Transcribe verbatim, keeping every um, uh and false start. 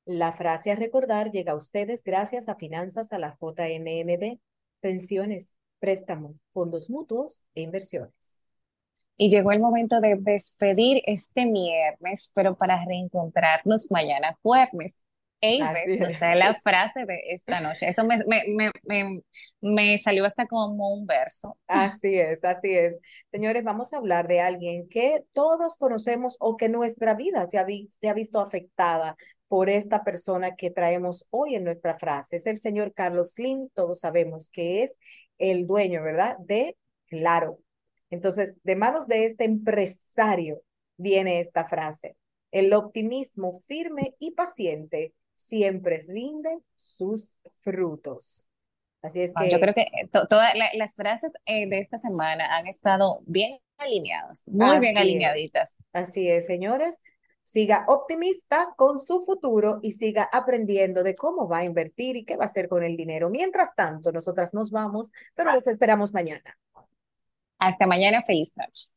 La frase a recordar llega a ustedes gracias a Finanzas a la J M M B, pensiones, préstamos, fondos mutuos e inversiones. Y llegó el momento de despedir este viernes, pero para reencontrarnos mañana jueves. Así Eiber nos es. trae la frase de esta noche. Eso me, me, me, me, me salió hasta como un verso. Así es, así es. Señores, vamos a hablar de alguien que todos conocemos o que nuestra vida se ha, vi- se ha visto afectada por esta persona que traemos hoy en nuestra frase. Es el señor Carlos Slim, todos sabemos que es el dueño, ¿verdad? De Claro. Entonces, de manos de este empresario viene esta frase. El optimismo firme y paciente siempre rinde sus frutos. Así es Wow, yo que creo que eh, to- todas la- las frases eh, de esta semana han estado bien alineadas, muy bien así es, alineaditas. así es, señores. Siga optimista con su futuro y siga aprendiendo de cómo va a invertir y qué va a hacer con el dinero. Mientras tanto, nosotras nos vamos, pero los esperamos mañana. Hasta mañana, feliz noche.